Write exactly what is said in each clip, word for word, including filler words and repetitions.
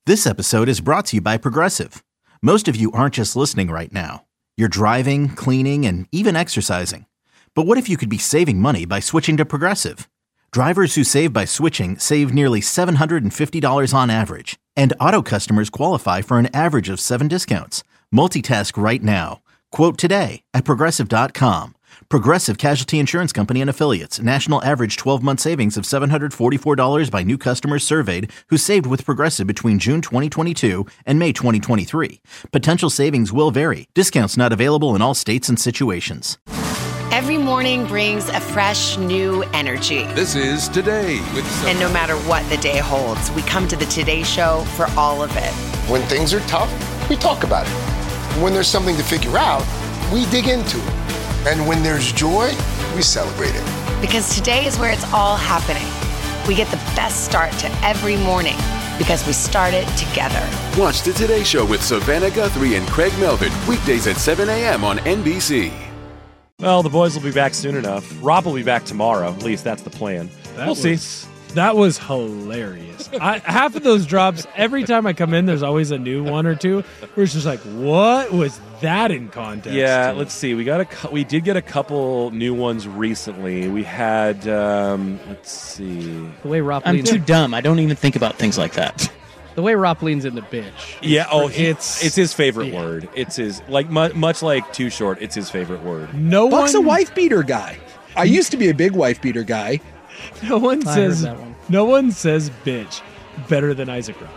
This episode is brought to you by Progressive. Most of you aren't just listening right now. You're driving, cleaning, and even exercising. But what if you could be saving money by switching to Progressive? Drivers who save by switching save nearly seven hundred fifty dollars on average. And auto customers qualify for an average of seven discounts. Multitask right now. Quote today at Progressive dot com. Progressive Casualty Insurance Company and Affiliates. National average twelve-month savings of seven hundred forty-four dollars by new customers surveyed who saved with Progressive between June twenty twenty-two and May twenty twenty-three. Potential savings will vary. Discounts not available in all states and situations. Every morning brings a fresh, new energy. This is Today with Sophie. And no matter what the day holds, we come to the Today Show for all of it. When things are tough, we talk about it. When there's something to figure out, we dig into it. And when there's joy, we celebrate it. Because today is where it's all happening. We get the best start to every morning because we start it together. Watch the Today Show with Savannah Guthrie and Craig Melvin, weekdays at seven a.m. on N B C. Well, the boys will be back soon enough. Rob will be back tomorrow. At least that's the plan. That we'll was, see. That was hilarious. I, half of those drops, every time I come in, there's always a new one or two where it's just like, what was that in context? Yeah, let's see. We got a we did get a couple new ones recently. We had um, let's see. The way Rob I'm leans too dumb. I don't even think about things like that. The way Rob leans into bitch. Yeah. Oh, he, It's- it's it's his favorite yeah. word. It's his like mu- much like Too Short. It's his favorite word. No Buck's one, a wife beater guy. I used to be a big wife beater guy. no one I heard says that one. no one says bitch better than Isaac Rob.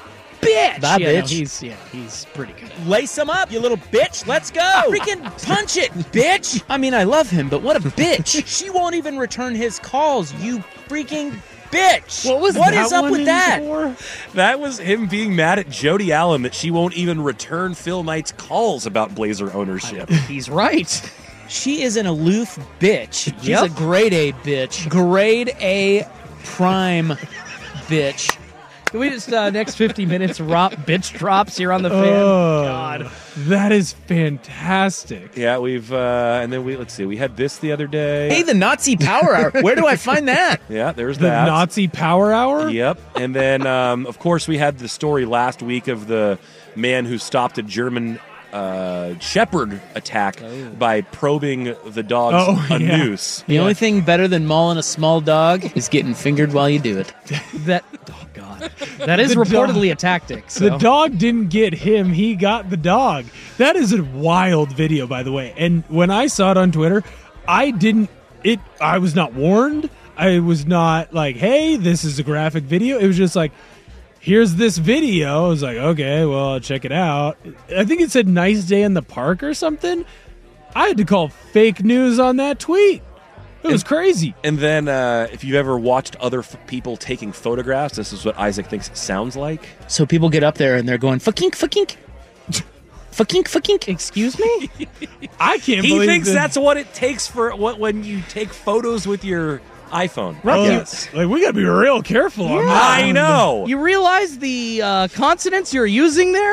Bitch! That yeah, no, bitch. he's, yeah, he's pretty good. Lace him up, you little bitch. Let's go. Freaking punch it, bitch. I mean, I love him, but what a bitch. She won't even return his calls, you freaking bitch. What was What that is up one with in that? for? That was him being mad at Jody Allen that she won't even return Phil Knight's calls about Blazer ownership. He's right. She is an aloof bitch. She's Yep. a grade A bitch. Grade A. Prime bitch. Can we just, uh, next fifty minutes, Rob bitch drops here on the fan? Oh, God. that is fantastic. Yeah, we've uh, and then we let's see. We had this the other day. Hey, the Nazi Power Hour. Where do I find that? Yeah, there's The that. Nazi Power Hour? Yep. And then, um, of course, we had the story last week of the man who stopped a German uh, shepherd attack by probing the dog's Oh, a yeah. noose. The only thing better than mauling a small dog is getting fingered while you do it. That, oh, God. That is The reportedly dog- a tactic. So. The dog didn't get him, he got the dog. That is a wild video, by the way. And when I saw it on Twitter, I didn't it I was not warned. I was not like, hey, this is a graphic video. It was just like, here's this video. I was like, okay, well, I'll check it out. I think it said nice day in the park or something. I had to call fake news on that tweet. It was crazy. And then, uh, if you've ever watched other f- people taking photographs, this is what Isaac thinks it sounds like. So people get up there and they're going, fuckink, fuckink. Fuckink, fuckink. Excuse me? I can't He believe thinks that- that's what it takes for what when you take photos with your iPhone. Oh, Yes. Like, we got to be real careful on that. I know. You realize the uh, consonants you're using there?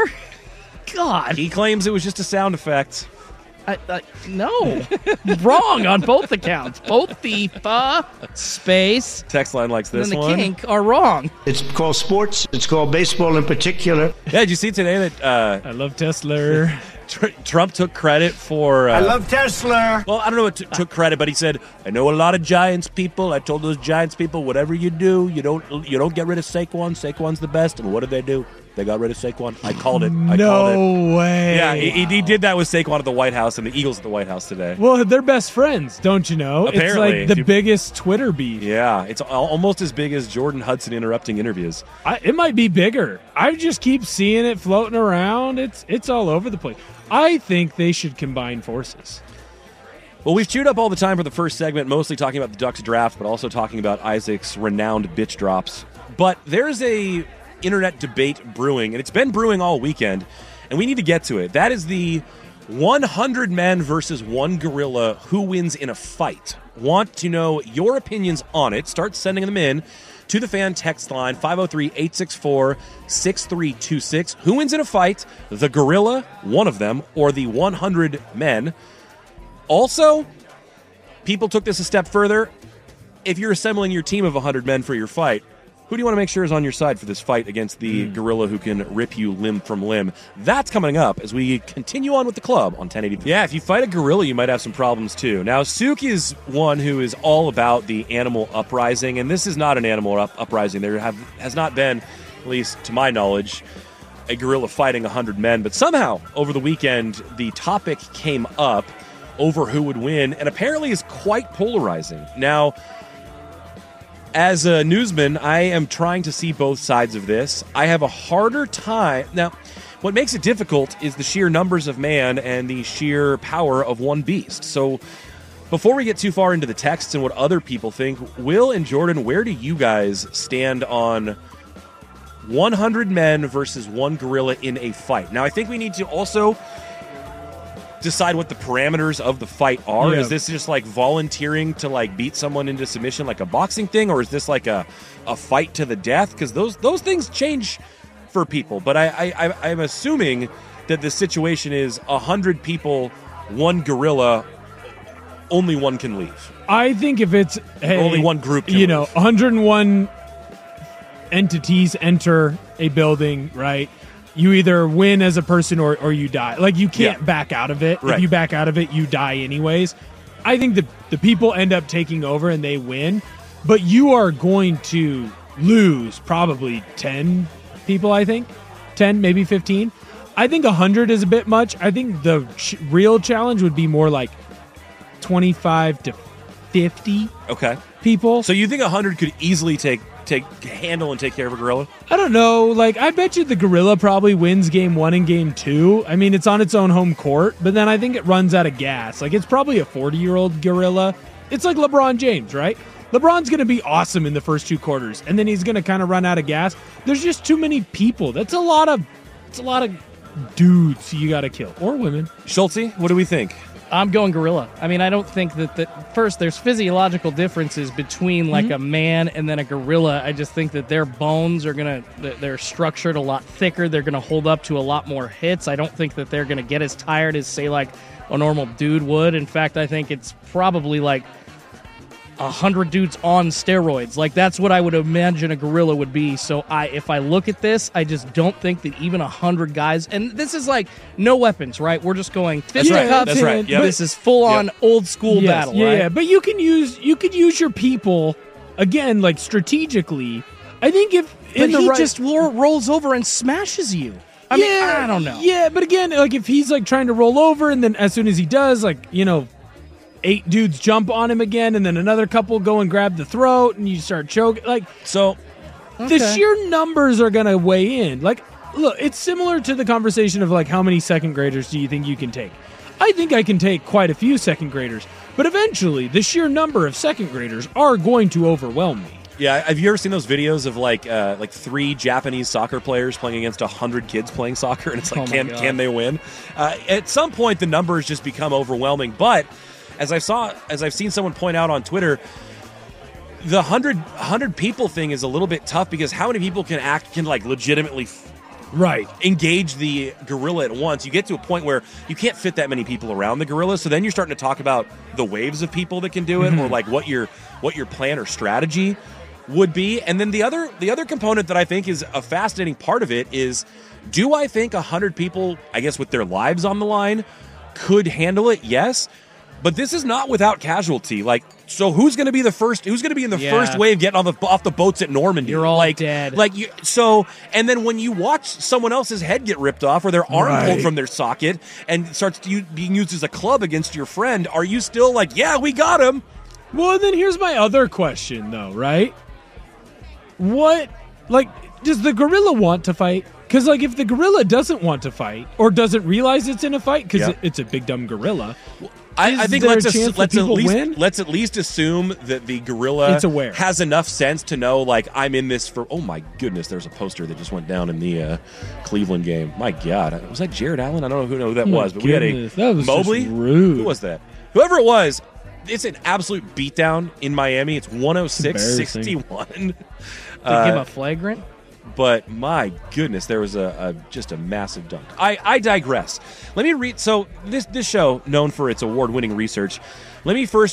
God. He claims it was just a sound effect. I, I, no. Wrong on both accounts. Both the fa space Text line likes and this the one. kink are wrong. It's called sports. It's called baseball in particular. Yeah, did you see today that uh, I love Tesla. Tr- Trump took credit for... Uh, I love Tesla. Well, I don't know what t- took credit, but he said, "I know a lot of Giants people. I told those Giants people, whatever you do, you don't you don't get rid of Saquon. Saquon's the best." And what did they do? They got rid of Saquon. I called it. I called it. No way. Yeah, he, he- he did that with Saquon at the White House and the Eagles at the White House today. Well, they're best friends, don't you know? Apparently, it's like if the you- biggest Twitter beef. Yeah, it's al- almost as big as Jordan Hudson interrupting interviews. I, it might be bigger. I just keep seeing it floating around. It's it's all over the place. I think they should combine forces. Well, we've chewed up all the time for the first segment, mostly talking about the Ducks draft, but also talking about Isaac's renowned bitch drops. But there's a internet debate brewing, and it's been brewing all weekend, and we need to get to it. That is the one hundred men versus one gorilla who wins in a fight. Want to know your opinions on it? Start sending them in to the fan text line, five oh three, eight six four, six three two six. Who wins in a fight? The gorilla, one of them, or the one hundred men? Also, people took this a step further. If you're assembling your team of one hundred men for your fight, Who do you want to make sure is on your side for this fight against the mm. gorilla who can rip you limb from limb? That's coming up as we continue on with the club on ten eighty. Yeah, if you fight a gorilla, you might have some problems too. Now, Sook is one who is all about the animal uprising, and this is not an animal up- uprising. There have has not been, at least to my knowledge, a gorilla fighting one hundred men, but somehow over the weekend the topic came up over who would win, and apparently is quite polarizing. Now, as a newsman, I am trying to see both sides of this. I have a harder time. Now, what makes it difficult is the sheer numbers of man and the sheer power of one beast. So before we get too far into the texts and what other people think, Will and Jordan, where do you guys stand on one hundred men versus one gorilla in a fight? Now, I think we need to also decide what the parameters of the fight are. Yeah. Is this just like volunteering to like beat someone into submission like a boxing thing, or is this like a, a fight to the death? Because those those things change for people. But I, I, I'm assuming that the situation is one hundred people, one gorilla, only one can leave. I think if it's hey, only one group can you leave. know, one hundred one entities enter a building, right? You either win as a person or, or you die. Like, you can't yeah. back out of it. Right. If you back out of it, you die anyways. I think the, the people end up taking over and they win, but you are going to lose probably ten people, I think. ten, maybe fifteen. I think one hundred is a bit much. I think the ch- real challenge would be more like twenty-five to fifty okay. people. So you think one hundred could easily take take handle and take care of a gorilla? I don't know. Like, I bet you the gorilla probably wins game one and game two. I mean, it's on its own home court, but then I think it runs out of gas. Like, it's probably a forty-year-old gorilla. It's like LeBron James, right? LeBron's going to be awesome in the first two quarters, and then he's going to kind of run out of gas. There's just too many people. That's a lot of, it's a lot of dudes you got to kill, or women. Schulte, what do we think? I'm going gorilla. I mean, I don't think that, that first, there's physiological differences between like mm-hmm. a man and then a gorilla. I just think that their bones are going to, they're structured a lot thicker. They're going to hold up to a lot more hits. I don't think that they're going to get as tired as, say, like a normal dude would. In fact, I think it's probably like a hundred dudes on steroids. Like, that's what I would imagine a gorilla would be. So I, if I look at this, I just don't think that even a hundred guys, and this is like no weapons, right? We're just going fist right. cups. That's right. Yep. This is full on yep. old school yes, battle, yeah, right? Yeah, but you can use you could use your people again, like strategically. I think if in but the he right, just ro- rolls over and smashes you. I yeah, mean, I don't know. Yeah, but again, like if he's like trying to roll over, and then as soon as he does, like, you know, eight dudes jump on him again, and then another couple go and grab the throat, and you start choking. Like, so okay. the sheer numbers are going to weigh in. Like, look, it's similar to the conversation of like, how many second graders do you think you can take? I think I can take quite a few second graders, but eventually the sheer number of second graders are going to overwhelm me. Yeah, have you ever seen those videos of like uh, like three Japanese soccer players playing against a hundred kids playing soccer, and it's like, oh can God. can they win? Uh, at some point, the numbers just become overwhelming. But as I saw, as I've seen someone point out on Twitter, the hundred hundred people thing is a little bit tough because how many people can act can like legitimately. F- Right. engage the gorilla at once. You get to a point where you can't fit that many people around the gorilla, so then you're starting to talk about the waves of people that can do it, mm-hmm. or like what your what your plan or strategy would be. And then the other the other component that I think is a fascinating part of it is, do I think one hundred people, I guess with their lives on the line, could handle it? Yes. But this is not without casualty. Like, so who's going to be the first? Who's going to be in the yeah. first wave getting on the off the boats at Normandy? You're all like, dead. Like, you, so, and then when you watch someone else's head get ripped off or their arm right. pulled from their socket and starts to, being used as a club against your friend, are you still like, yeah, we got him? Well, and then here's my other question, though, right? What, like, does the gorilla want to fight? Because, like, if the gorilla doesn't want to fight or doesn't realize it's in a fight because yeah. it, it's a big dumb gorilla. I, I think let's ass- let's at least win? let's at least assume that the gorilla It's aware. has enough sense to know, like, I'm in this for. Oh my goodness, there's a poster that just went down in the uh, Cleveland game. My God, was that Jared Allen? I don't know who know who that Oh was, but we had goodness, a that was Mobley. just rude. Who was that? Whoever it was, it's an absolute beatdown in Miami. It's one oh six sixty-one. They Uh, give a flagrant. But my goodness, there was a, a just a massive dunk. I, I digress. Let me read. So this this show, known for its award-winning research, let me first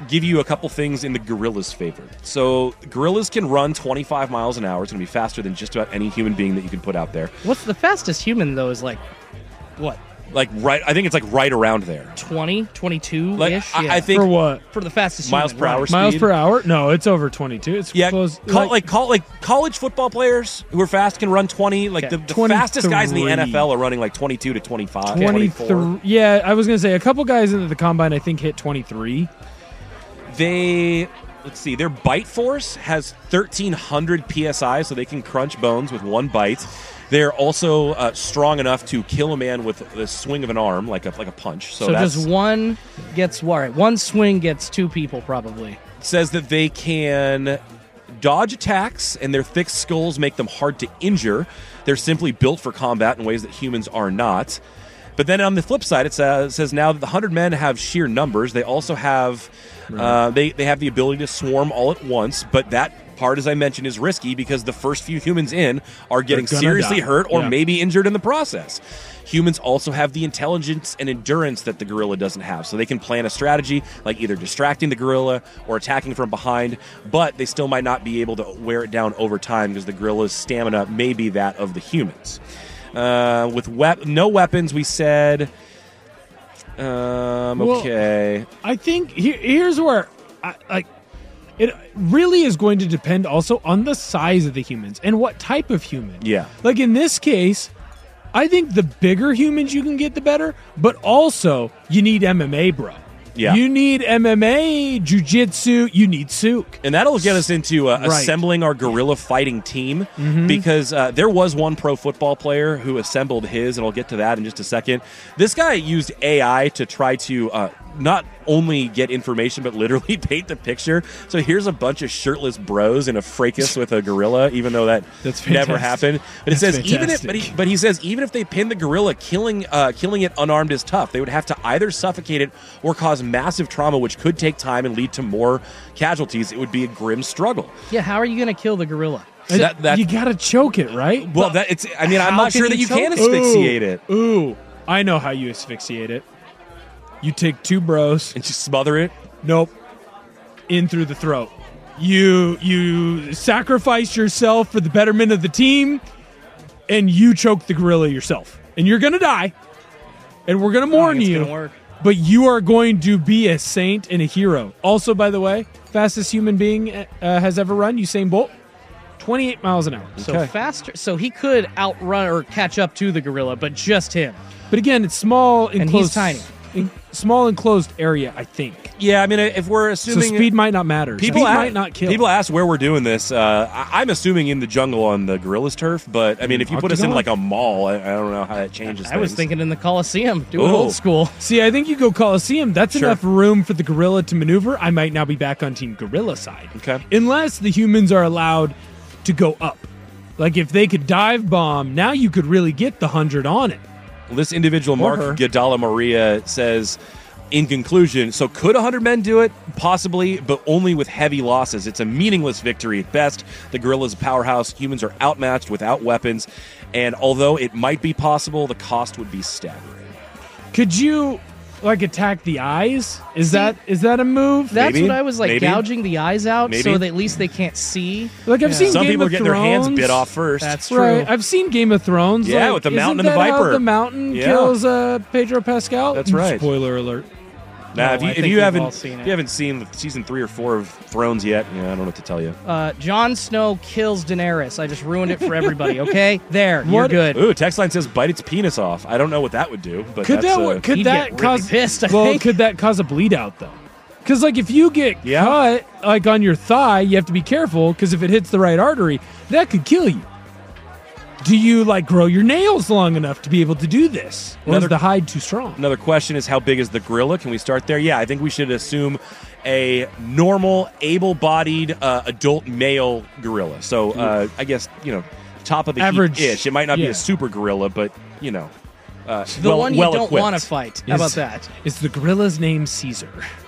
give you a couple things in the gorilla's favor. So gorillas can run twenty-five miles an hour. It's going to be faster than just about any human being that you can put out there. What's the fastest human, though, is like, what? Like right, I think it's like right around there. twenty, twenty-two-ish? Like, yeah. I, I think For what? For the fastest miles human, per right. hour speed. Miles per hour? No, it's over twenty-two. It's Yeah, close. call, like, like call, like college football players who are fast can run twenty. Like Okay. the, the fastest guys in the N F L twenty-three. are running like twenty-two to twenty-five, twenty-three. twenty-four. Yeah, I was gonna say a couple guys in the combine I think hit twenty-three. They let's see, their bite force has thirteen hundred P S I, so they can crunch bones with one bite. They're also uh, strong enough to kill a man with the swing of an arm, like a like a punch. So, So that's, just one gets, all right, one swing gets two people, probably. says that they can dodge attacks, and their thick skulls make them hard to injure. They're simply built for combat in ways that humans are not. But then on the flip side, it says, it says now that the hundred men have sheer numbers, they also have uh, they they have the ability to swarm all at once. But that part, as I mentioned, is risky because the first few humans in are getting gonna seriously die. hurt or Yeah. maybe injured in the process. Humans also have the intelligence and endurance that the gorilla doesn't have, so they can plan a strategy like either distracting the gorilla or attacking from behind, but they still might not be able to wear it down over time because the gorilla's stamina may be that of the humans. Uh, with wep- no weapons, we said... Um, Well, okay. I think here, here's where I, like it really is going to depend also on the size of the humans and what type of human. Yeah. Like in this case, I think the bigger humans you can get, the better. But also, you need M M A, bro. Yeah. You need M M A, jiu-jitsu, you need souk. And that'll get us into uh, Right. assembling our gorilla fighting team Mhm. because uh, there was one pro football player who assembled his, and I'll get to that in just a second. This guy used A I to try to uh, not only get information, but literally paint the picture. So here's a bunch of shirtless bros in a fracas with a gorilla, even though that That's never fantastic. happened. But it That's says even if, but fantastic. he, but he says even if they pin the gorilla, killing uh, killing it unarmed is tough. They would have to either suffocate it or cause massive trauma, which could take time and lead to more casualties. It would be a grim struggle. Yeah, how are you going to kill the gorilla? That- that- you gotta choke it, right? Well, that it's. I mean, I'm How not can sure you that you choke can it? asphyxiate it. Ooh, I know how you asphyxiate it. You take two bros. And just smother it? Nope. In through the throat. You you sacrifice yourself for the betterment of the team, and you choke the gorilla yourself. And you're gonna die. And we're gonna mourn it's you. gonna work. But you are going to be a saint and a hero. Also, by the way, fastest human being uh, has ever run, Usain Bolt, twenty-eight miles an hour. So faster. So he could outrun or catch up to the gorilla, but just him. But again, it's small, enclosed, And he's tiny. in- small enclosed area, I think. Yeah, I mean, if we're So assuming speed might not matter. people speed a- might not kill. People ask where we're doing this. Uh, I- I'm assuming in the jungle on the gorilla's turf, but I mean, if you put us in Octagon? like a mall, I, I don't know how that changes. I was things. thinking in the Coliseum, do it Ooh. old school. See, I think you go Coliseum. That's Sure. enough room for the gorilla to maneuver. I might now be back on Team Gorilla side. Okay. Unless the humans are allowed to go up. Like if they could dive bomb, now you could really get the hundred on it. This individual, Or Mark her. Gadala Maria, says, in conclusion, so could one hundred men do it? Possibly, but only with heavy losses. It's a meaningless victory at best. The gorilla's a powerhouse. Humans are outmatched without weapons. And although it might be possible, the cost would be staggering. Could you like attack the eyes? Is See, that is that a move? That's Maybe. what I was like, Maybe. gouging the eyes out Maybe. so that at least they can't see. Like I've Yeah. seen Some Game people are of getting Thrones. their hands bit off first. That's true. Right. I've seen Game of Thrones. Yeah, like, with the isn't mountain and the that how viper. the mountain Yeah. kills uh, Pedro Pascal. That's right. Spoiler alert. Now, No, if you, I if think you we've haven't all seen it. if you haven't seen season three or four of Thrones yet, yeah, I don't know what to tell you. Uh, Jon Snow kills Daenerys. I just ruined it for everybody. Okay, there, What- you're good. Ooh, text line says bite its penis off. I don't know what that would do, but Could that's, that uh, could He'd that get really cause pissed, I well? think. Could that cause a bleed out though? Because like if you get Yeah. cut like on your thigh, you have to be careful because if it hits the right artery, that could kill you. Do you like grow your nails long enough to be able to do this, or Another- is the hide too strong? Another question is how big is the gorilla? Can we start there? Yeah, I think we should assume a normal, able-bodied uh, adult male gorilla. So uh, I guess you know, top of the Average- heap-ish. It might not be yeah. a super gorilla, but you know, uh, The well, one you well don't equipped. want to fight. How about Is- that? Is the gorilla's name Caesar?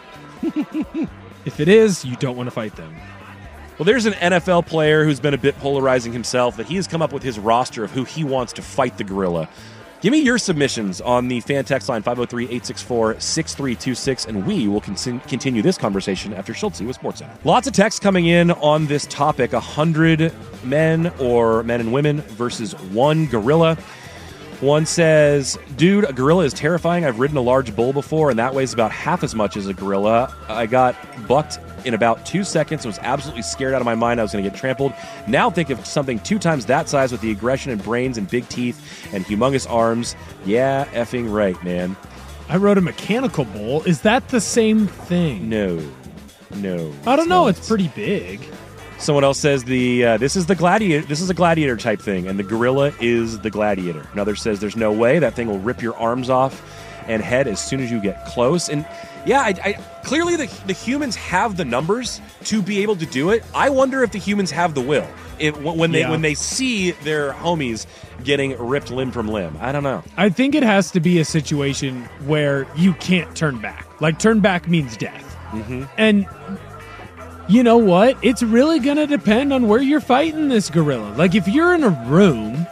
If it is, you don't want to fight them. Well, there's an N F L player who's been a bit polarizing himself that he has come up with his roster of who he wants to fight the gorilla. Give me your submissions on the fan text line five oh three, eight six four, six three two six, and we will con- continue this conversation after Schultz with SportsCenter. Lots of texts coming in on this topic, one hundred men or men and women versus one gorilla. One says, dude, a gorilla is terrifying. I've ridden a large bull before, and that weighs about half as much as a gorilla. I got bucked in about two seconds and was absolutely scared out of my mind I was going to get trampled. Now think of something two times that size with the aggression and brains and big teeth and humongous arms. Yeah, effing right, man. I rode a mechanical bull. Is that the same thing? No. No. I don't know. not. It's pretty big. Someone else says the uh, this is the gladiator. This is a gladiator type thing, and the gorilla is the gladiator. Another says there's no way that thing will rip your arms off and head as soon as you get close. And yeah, I, I, clearly the the humans have the numbers to be able to do it. I wonder if the humans have the will. It, when they Yeah. when they see their homies getting ripped limb from limb. I don't know. I think it has to be a situation where you can't turn back. Like, turn back means death. Mm-hmm. And you know what? It's really going to depend on where you're fighting this gorilla. Like, if you're in a room,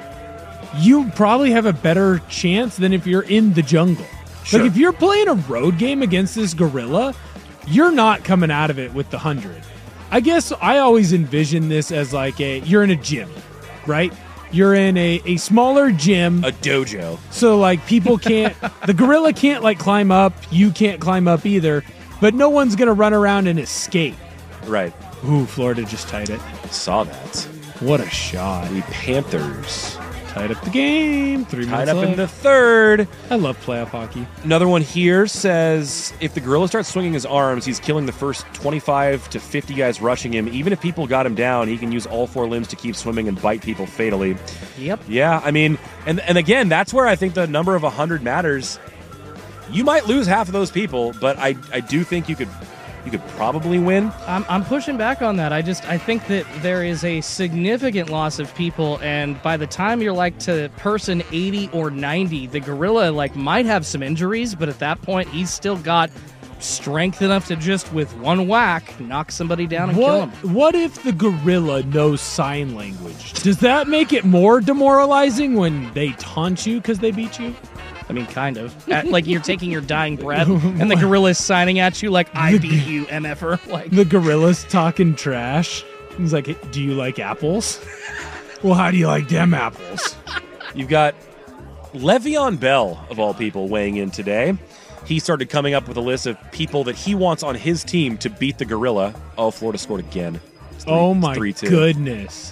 you probably have a better chance than if you're in the jungle. Sure. Like, if you're playing a road game against this gorilla, you're not coming out of it with the hundred. I guess I always envision this as like a, you're in a gym, right? You're in a, a smaller gym. A dojo. So, like, people can't, the gorilla can't, like, climb up. You can't climb up either. But no one's going to run around and escape. Right. Ooh, Florida just tied it. Saw that. What a shot. The Panthers tied up the game. Three tied minutes up left. in the third. I love playoff hockey. Another one here says if the gorilla starts swinging his arms, he's killing the first twenty-five to fifty guys rushing him. Even if people got him down, he can use all four limbs to keep swimming and bite people fatally. Yep. Yeah, I mean, and and again, that's where I think the number of one hundred matters. You might lose half of those people, but I I do think you could you could probably win. I'm, I'm pushing back on that. I just I think that there is a significant loss of people, and by the time you're like to person eighty or ninety, the gorilla like might have some injuries, but at that point he's still got strength enough to just with one whack knock somebody down and What, kill him. what if the gorilla knows sign language? Does that make it more demoralizing when they taunt you because they beat you? I mean, kind of. At, like you're taking your dying breath, and the gorilla's signing at you like, I beat you, M F er. Like, The gorilla's talking trash. He's like, hey, do you like apples? Well, how do you like them apples? You've got Le'Veon Bell, of all people, weighing in today. He started coming up with a list of people that he wants on his team to beat the gorilla. Oh, Florida scored again. It's three- Oh it's my three two. goodness.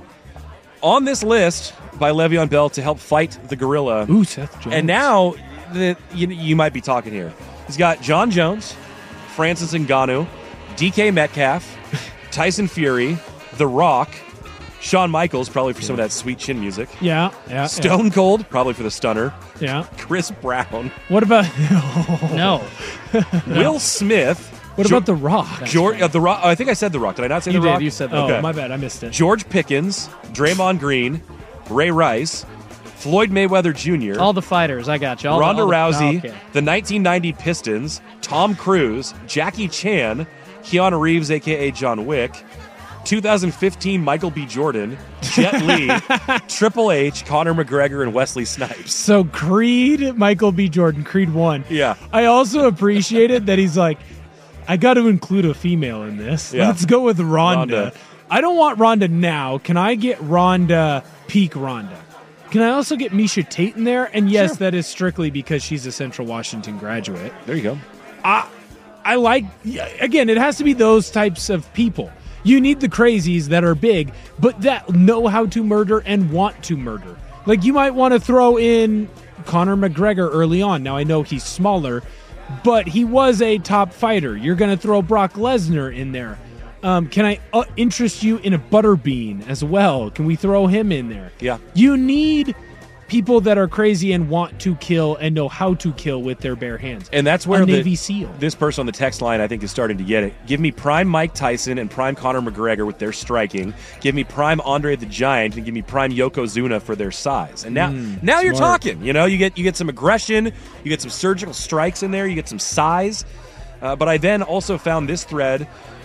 On this list by Le'Veon Bell to help fight the gorilla. Ooh, Seth Jones. And now the, you, you might be talking here. He's got John Jones, Francis Ngannou, D K Metcalf, Tyson Fury, The Rock, Shawn Michaels, probably for some of that sweet chin music. Yeah, yeah. Stone Cold, probably for the stunner. Yeah. Chris Brown. What about no. Will Smith. What Jo- about The Rock? George, uh, the Rock. Oh, I think I said The Rock. Did I not say You The did, Rock? you said The Oh, Okay. my bad. I missed it. George Pickens, Draymond Green, Ray Rice, Floyd Mayweather Junior, All the fighters, I got you. All the- Ronda all the- Rousey, oh, okay. the nineteen ninety Pistons, Tom Cruise, Jackie Chan, Keanu Reeves, a k a. John Wick, two thousand fifteen Michael B. Jordan, Jet Li, Triple H, Conor McGregor, and Wesley Snipes. So Creed, Michael B. Jordan, Creed one. Yeah. I also appreciated that he's like, I got to include a female in this. Yeah. Let's go with Rhonda. Rhonda. I don't want Rhonda now. Can I get Rhonda, peak Rhonda? Can I also get Misha Tate in there? And yes, Sure. that is strictly because she's a Central Washington graduate. There you go. I, I like, again, it has to be those types of people. You need the crazies that are big, but that know how to murder and want to murder. Like, you might want to throw in Conor McGregor early on. Now, I know he's smaller, but he was a top fighter. You're going to throw Brock Lesnar in there. Um, can I uh, interest you in a Butterbean as well? Can we throw him in there? Yeah. You need people that are crazy and want to kill and know how to kill with their bare hands. And that's where a the, Navy SEAL. this person on the text line, I think, is starting to get it. Give me prime Mike Tyson and prime Conor McGregor with their striking. Give me prime Andre the Giant and give me prime Yokozuna for their size. And now, Mm, now you're smart. talking. You know, you get you get some aggression, you get some surgical strikes in there, you get some size. Uh, but I then also found this thread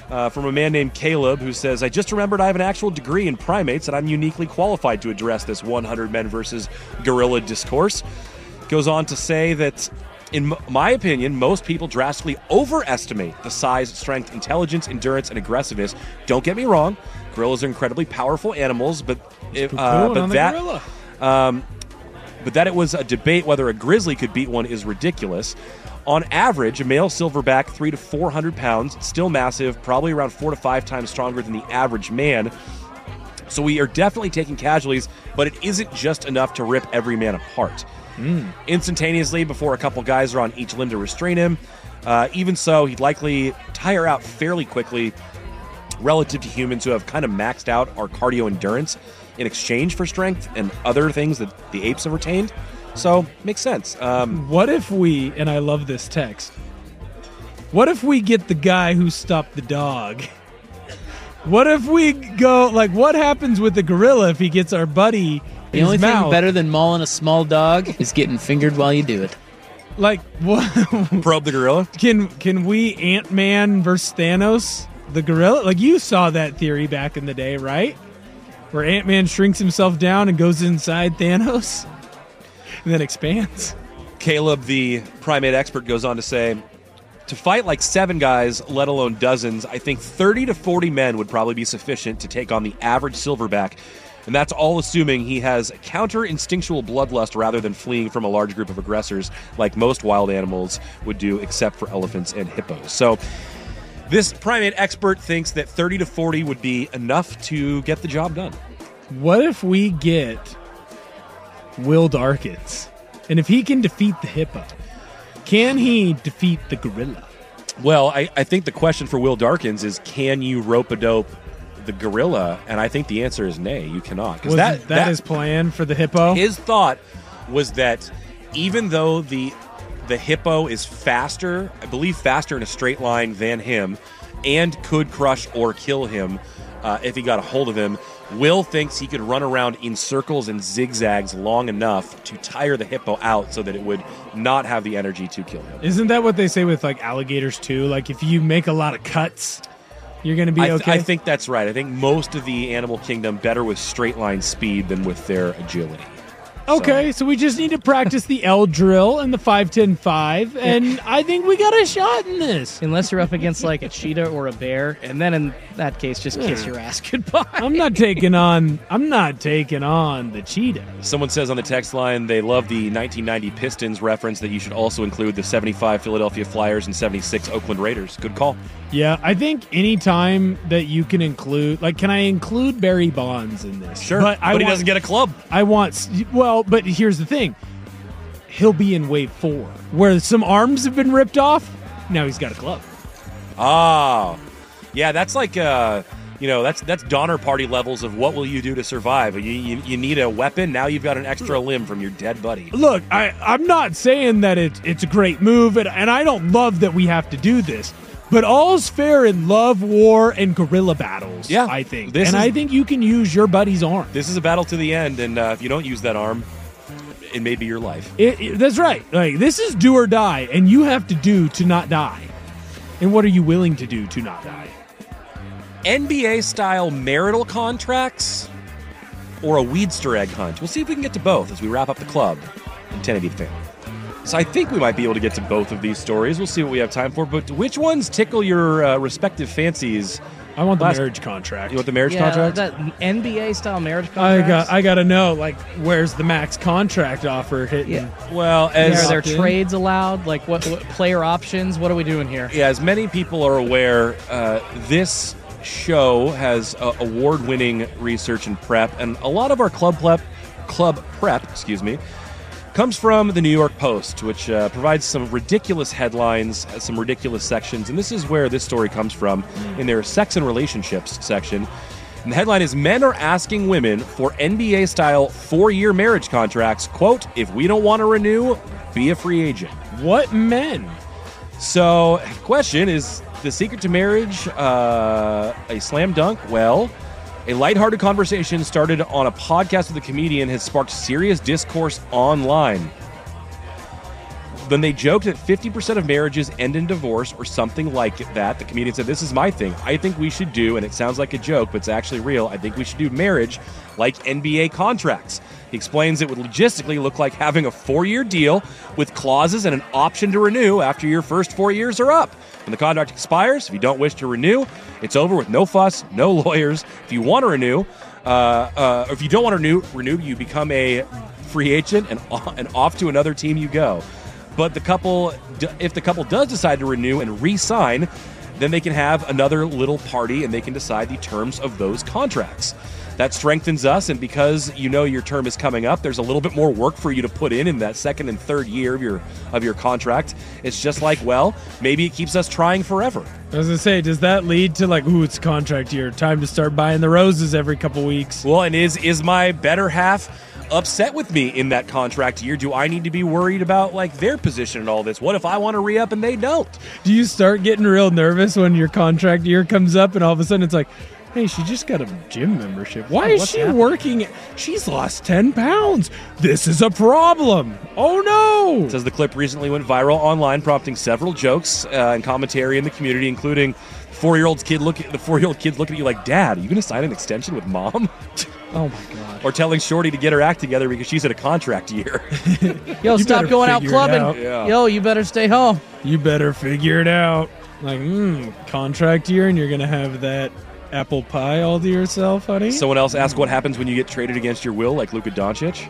Uh, from a man named Caleb, who says, I just remembered I have an actual degree in primates and I'm uniquely qualified to address this one hundred men versus gorilla discourse. Goes on to say that, in m- my opinion, most people drastically overestimate the size, strength, intelligence, endurance, and aggressiveness. Don't get me wrong, gorillas are incredibly powerful animals, but it, uh, but that um, but that it was a debate whether a grizzly could beat one is ridiculous. On average, a male silverback, three to four hundred pounds, still massive, probably around four to five times stronger than the average man. So we are definitely taking casualties, but it isn't just enough to rip every man apart. Mm. Instantaneously, before a couple guys are on each limb to restrain him. Uh, even so, he'd likely tire out fairly quickly relative to humans who have kind of maxed out our cardio endurance in exchange for strength and other things that the apes have retained. So, makes sense. Um, what if we, and I love this text, what if we get the guy who stopped the dog? What if we go, like, what happens with the gorilla if he gets our buddy The his only mouth? thing better than mauling a small dog is getting fingered while you do it. Like, what? Probe the gorilla? Can, can we Ant-Man versus Thanos, the gorilla? Like, you saw that theory back in the day, right? Where Ant-Man shrinks himself down and goes inside Thanos? And then expands. Caleb, the primate expert, goes on to say, to fight like seven guys, let alone dozens, I think thirty to forty men would probably be sufficient to take on the average silverback. And that's all assuming he has counter-instinctual bloodlust rather than fleeing from a large group of aggressors like most wild animals would do, except for elephants and hippos. So this primate expert thinks that thirty to forty would be enough to get the job done. What if we get Will Darkins? And if he can defeat the hippo, can he defeat the gorilla? Well, I, I think the question for Will Darkins is, can you rope-a-dope the gorilla? And I think the answer is nay, you cannot. Was that, that, that his plan for the hippo? His thought was that even though the the hippo is faster, I believe faster in a straight line than him, and could crush or kill him uh, if he got a hold of him, Will thinks he could run around in circles and zigzags long enough to tire the hippo out so that it would not have the energy to kill him. Isn't that what they say with like alligators too? Like if you make a lot of cuts, you're going to be I th- okay? I think that's right. I think most of the animal kingdom better with straight line speed than with their agility. Okay, so. so we just need to practice the L drill and the five ten five, and I think we got a shot in this. Unless you're up against like a cheetah or a bear, and then in that case, just kiss your ass goodbye. I'm not taking on. I'm not taking on the cheetah. Someone says on the text line they love the nineteen ninety Pistons reference, that you should also include the seventy-five Philadelphia Flyers and seventy-six Oakland Raiders. Good call. Yeah, I think any time that you can include, like, can I include Barry Bonds in this? Sure, but, I but he want, doesn't get a club. I want, well, but here's the thing. He'll be in wave four, where some arms have been ripped off. Now he's got a club. Oh, yeah, that's like, uh, you know, that's that's Donner Party levels of what will you do to survive. You, you, you need a weapon, now you've got an extra limb from your dead buddy. Look, I, I'm not saying that it, it's a great move, and, and I don't love that we have to do this. But all's fair in love, war, and guerrilla battles, yeah, I think. This and is, I think you can use your buddy's arm. This is a battle to the end, and uh, if you don't use that arm, it may be your life. It, it, that's right. Like, this is do or die, and you have to do to not die. And what are you willing to do to not die? N B A-style marital contracts or a Weedster egg hunt? We'll see if we can get to both as we wrap up the club in ten eighty The Fan. So I think we might be able to get to both of these stories. We'll see what we have time for. But which ones tickle your uh, respective fancies? I want the Last, marriage contract. You want the marriage yeah, contract? That N B A-style marriage I contract? got I got to know, like, where's the max contract offer hitting? Yeah. Well, as yeah, are there trades allowed? Like, what, what player options? What are we doing here? Yeah, as many people are aware, uh, this show has uh, award-winning research and prep, and a lot of our club prep, club prep, excuse me, comes from the New York Post, which uh, provides some ridiculous headlines, some ridiculous sections, and this is where this story comes from in their sex and relationships section. And the headline is, men are asking women for N B A-style four-year marriage contracts. Quote, if we don't want to renew, be a free agent. What men? So, question, is the secret to marriage uh, a slam dunk? Well, a lighthearted conversation started on a podcast with a comedian has sparked serious discourse online. when they joked that fifty percent of marriages end in divorce or something like that, the comedian said, "This is my thing. I think we should do," and it sounds like a joke, but it's actually real, "I think we should do marriage like N B A contracts." He explains it would logistically look like having a four-year deal with clauses and an option to renew after your first four years are up. When the contract expires, if you don't wish to renew, it's over with no fuss, no lawyers. If you want to renew, uh, uh, if you don't want to renew, renew, you become a free agent and, and off to another team you go. But the couple, if the couple does decide to renew and re-sign, then they can have another little party and they can decide the terms of those contracts. That strengthens us, and because you know your term is coming up, there's a little bit more work for you to put in in that second and third year of your of your contract. It's just like, well, maybe it keeps us trying forever. I was going to say, does that lead to like, ooh, it's contract year, time to start buying the roses every couple weeks? Well, and is is my better half upset with me in that contract year? Do I need to be worried about like their position in all this? What if I want to re-up and they don't? Do you start getting real nervous when your contract year comes up and all of a sudden it's like, hey, she just got a gym membership. Why is What's she happening? working? She's lost ten pounds. This is a problem. Oh, no. It says the clip recently went viral online, prompting several jokes uh, and commentary in the community, including four-year-old kid look the four-year-old kids looking at you like, "Dad, are you going to sign an extension with Mom?" Oh, my God. Or telling Shorty to get her act together because she's in a contract year. Yo, You stop better going out figure it clubbing. out. Yeah. Yo, you better stay home. You better figure it out. Like, hmm, contract year, and you're going to have that apple pie all to yourself, honey? Someone else asked what happens when you get traded against your will, like Luka Doncic.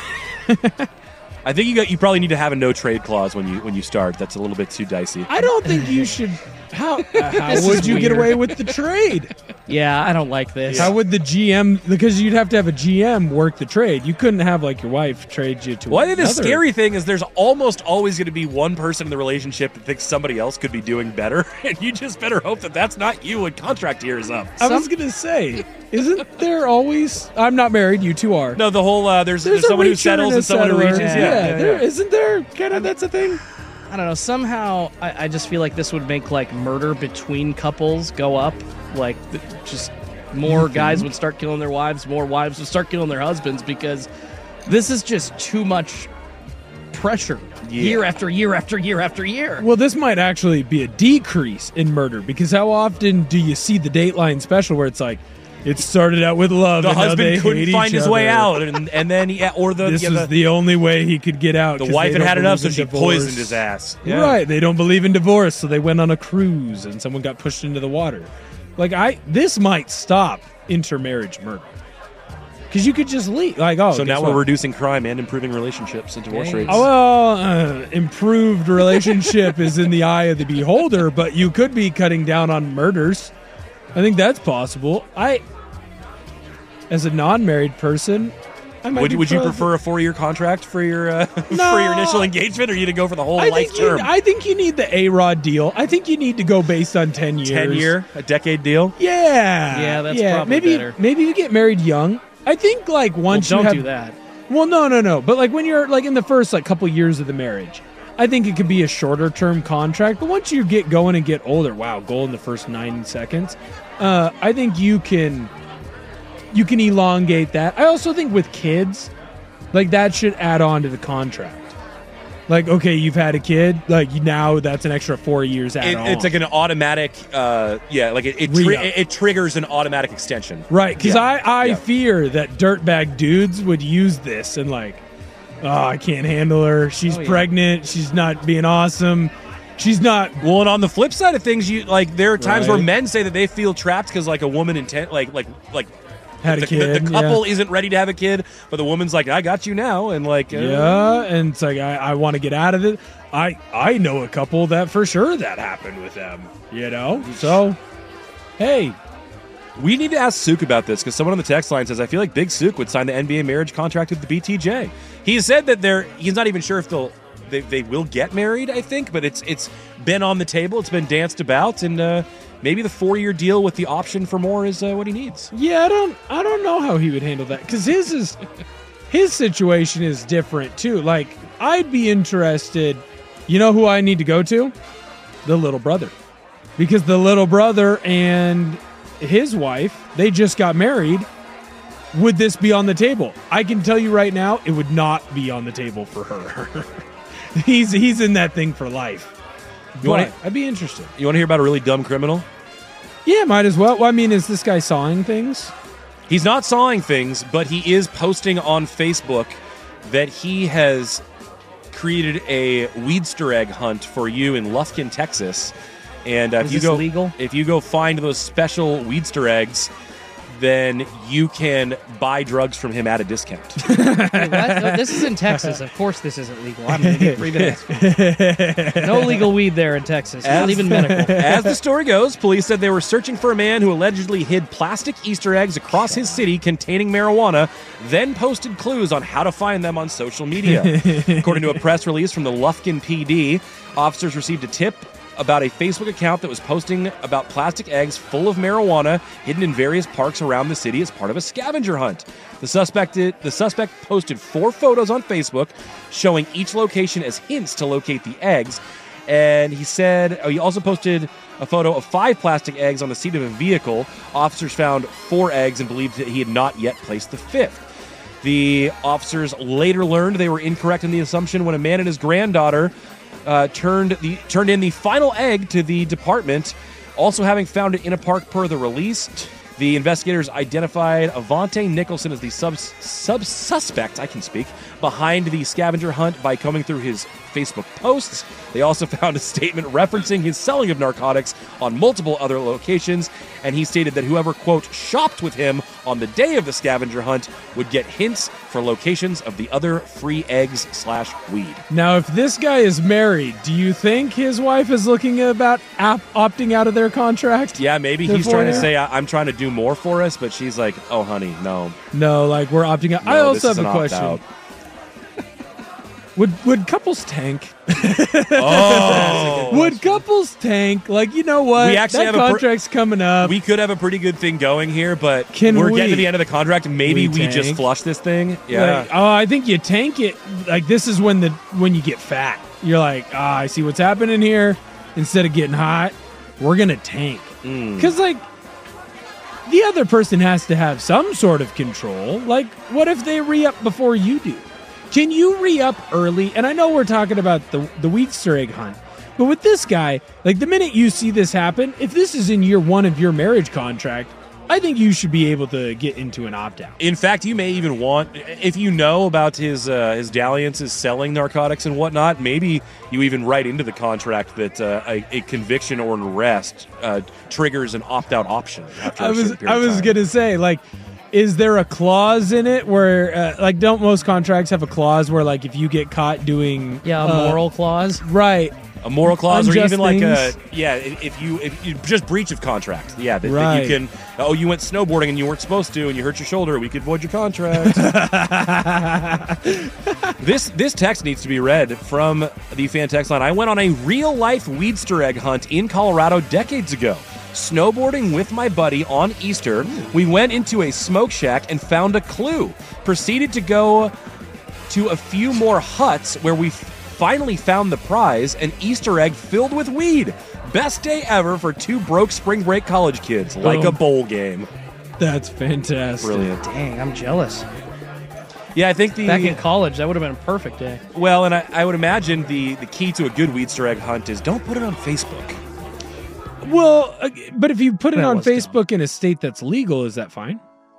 I think you got you probably need to have a no trade clause when you when you start. That's a little bit too dicey. I don't think you should. How, uh, how This would is you get weird. away with the trade? Yeah, I don't like this. How would the G M, because you'd have to have a G M work the trade. You couldn't have like your wife trade you to Well, I think the another. scary thing is there's almost always going to be one person in the relationship that thinks somebody else could be doing better, and you just better hope that that's not you when contract year is up. I was going to say, isn't there always, I'm not married, you two are. No, the whole uh, there's There's, there's a someone who reacher settles a and someone who settler. reaches. Yeah, Yeah, yeah, there yeah. isn't there kind of that's a thing. I don't know. Somehow, I, I just feel like this would make like murder between couples go up. Like, th- just more guys would start killing their wives, more wives would start killing their husbands because this is just too much pressure year after year after year after year. Well, this might actually be a decrease in murder because how often do you see the Dateline special where it's like, it started out with love, The and now they husband couldn't hate find each his way other. out, and and then yeah, or the This yeah, was the, the only way he could get out. the 'cause wife they had don't had enough, believe so in she divorce. poisoned his ass. Yeah. Right, they don't believe in divorce, so they went on a cruise and someone got pushed into the water. Like I, this might stop intermarriage murder because you could just leave. Like oh, So guess now what? we're reducing crime and improving relationships and divorce rates. Oh, well, uh, improved relationship is in the eye of the beholder, but you could be cutting down on murders. I think that's possible. I, as a non-married person, I might Would, be would you pro- prefer a four-year contract for your uh, No. for your initial engagement, or you to go for the whole I life think, you, term? I think you need the A-Rod deal. I think you need to go based on ten years. Ten-year, a decade deal. Yeah. Yeah, that's yeah. probably maybe, better. Maybe you get married young. I think like Well, once don't you have, do that. Well, no, no, no. But like when you're like in the first like couple years of the marriage, I think it could be a shorter term contract. But once you get going and get older, wow, goal in the first ninety seconds. Uh, I think you can you can elongate that. I also think with kids, like that should add on to the contract. Like, okay, you've had a kid, like now that's an extra four years add It, on. it's like an automatic, uh, yeah, like it it, tri- Re-up. it it triggers an automatic extension. Right, because Yeah. I, I Yeah. fear that dirtbag dudes would use this and like, oh, I can't handle her. She's Oh, yeah. pregnant. She's not being awesome. She's not. Well, and on the flip side of things, you like there are times Right. where men say that they feel trapped because like a woman intent, like like like Had a the, kid, the, the couple yeah. isn't ready to have a kid, but the woman's like, I got you now, and like, uh, Yeah, and it's like I, I want to get out of it. I I know a couple that for sure that happened with them. You know, so hey, we need to ask Suk about this because someone on the text line says I feel like Big Suk would sign the N B A marriage contract with the B T J. He said that they're he's not even sure if they'll they, they will get married. I think, but it's it's been on the table. It's been danced about, and uh, maybe the four year deal with the option for more is uh, what he needs. yeah, I don't I don't know how he would handle that because his is his situation is different too. Like I'd be interested. You know who I need to go to? The little brother, because the little brother and his wife, they just got married. Would this be on the table? I can tell you right now, it would not be on the table for her. He's he's in that thing for life. You want But I'd be interested. You want to hear about a really dumb criminal? Yeah, might as well. Well, I mean, is this guy sawing things? He's not sawing things, but he is posting on Facebook that he has created a Weedster egg hunt for you in Lufkin, Texas. And uh, Is if you this go, legal? if you go find those special Weedster eggs, then you can buy drugs from him at a discount. Wait, what? No, this is in Texas. Of course, this isn't legal. I'm going to get free minutes. No legal weed there in Texas. Not even medical. As the story goes, police said they were searching for a man who allegedly hid plastic Easter eggs across his city containing marijuana, then posted clues on how to find them on social media. According to a press release from the Lufkin P D, officers received a tip about a Facebook account that was posting about plastic eggs full of marijuana hidden in various parks around the city as part of a scavenger hunt. The suspect, the suspect posted four photos on Facebook showing each location as hints to locate the eggs. And he said, oh, he also posted a photo of five plastic eggs on the seat of a vehicle. Officers found four eggs and believed that he had not yet placed the fifth. The officers later learned they were incorrect in the assumption when a man and his granddaughter Uh, turned the turned in the final egg to the department, also having found it in a park per the release. The investigators identified Avante Nicholson as the sub, sub suspect, I can speak, behind the scavenger hunt by combing through his Facebook posts. They also found a statement referencing his selling of narcotics on multiple other locations, and he stated that whoever, quote, shopped with him on the day of the scavenger hunt would get hints for locations of the other free eggs slash weed. Now, if this guy is married, do you think his wife is looking about op- opting out of their contract? Yeah, maybe he's trying to say, I- I'm trying to do more for us, but she's like, oh, honey, no. No, like, we're opting out. No, I also this is have a an question. opt-out. Would would couples tank? Oh. Would couples tank? Like, you know what? We actually that have a pr- contract's coming up. We could have a pretty good thing going here, but Can we're we- getting to the end of the contract. Maybe we, we just tank? flush this thing. Yeah. Like, oh, I think you tank it. Like, this is when the when you get fat. You're like, ah, I see what's happening here. Instead of getting hot, we're gonna tank. Mm. Because like, the other person has to have some sort of control. Like, what if they re-up before you do? Can you re-up early? And I know we're talking about the the Weedster egg hunt, but with this guy, like the minute you see this happen, if this is in year one of your marriage contract, I think you should be able to get into an opt-out. In fact, you may even want, if you know about his uh, his dalliances selling narcotics and whatnot, maybe you even write into the contract that uh, a, a conviction or an arrest uh, triggers an opt-out option. After I a was certain period I of was time. gonna say, like, is there a clause in it where, uh, like, don't most contracts have a clause where, like, if you get caught doing Yeah, a uh, moral clause. right? A moral clause, or Unjust even like a things. yeah, if if you if you just breach of contract, yeah, that, that Right. you can. Oh, you went snowboarding and you weren't supposed to, and you hurt your shoulder. We could void your contract. this this text needs to be read from the fan text line. I went on a real life Weedster egg hunt in Colorado decades ago. Snowboarding with my buddy on Easter, we went into a smoke shack and found a clue. Proceeded to go to a few more huts where we finally found the prize, an Easter egg filled with weed. Best day ever for two broke spring break college kids, like Boom. a bowl game. That's fantastic. Brilliant. Dang, I'm jealous. Yeah, I think the Back in college, that would have been a perfect day. well, and I, I would imagine the the key to a good Weedster egg hunt is don't put it on Facebook. Well, uh, but if you put it That on was dumb. Facebook in a state that's legal, is that fine?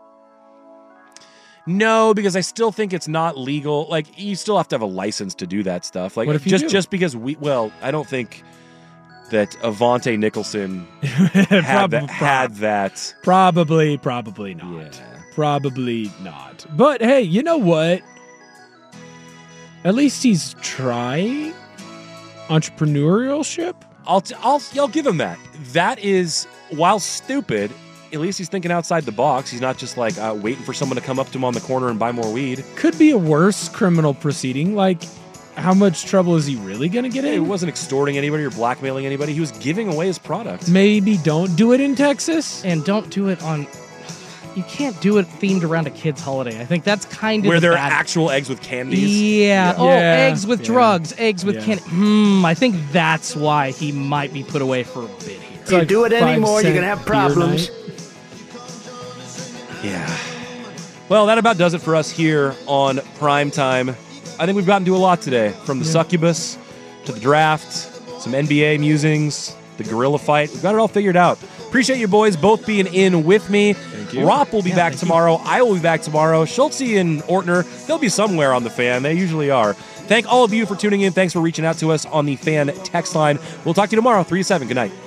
No, because I still think it's not legal. Like, you still have to have a license to do that stuff. Like, What if you just do? just because we well, I don't think that Avante Nicholson had Prob- that, had that. Probably, probably not. Yeah. Probably not. But hey, you know what? At least he's trying entrepreneurship. I'll t- I'll I'll give him that. That is, while stupid, at least he's thinking outside the box. He's not just like uh, waiting for someone to come up to him on the corner and buy more weed. Could be a worse criminal proceeding. Like, how much trouble is he really going to get He in? wasn't extorting anybody or blackmailing anybody. He was giving away his product. Maybe don't do it in Texas. And don't do it on. You can't do it themed around a kid's holiday. I think that's kind of Where the there are bad- actual eggs with candies. Yeah. Oh, Yeah. eggs with Yeah. drugs, eggs with Yeah. candy. Hmm. I think that's why he might be put away for a bit here. If you like do it five anymore, you're cent going to have beer problems. night. Yeah. Well, that about does it for us here on Prime Time. I think we've gotten to a lot today, from the Yeah. succubus to the draft, some N B A musings, the gorilla fight. We've got it all figured out. Appreciate you boys both being in with me. Thank you. Rop will be Yeah, back thank you. tomorrow. I will be back tomorrow. Schultze and Ortner, they'll be somewhere on the Fan. They usually are. Thank all of you for tuning in. Thanks for reaching out to us on the Fan text line. We'll talk to you tomorrow, three to seven. Good night.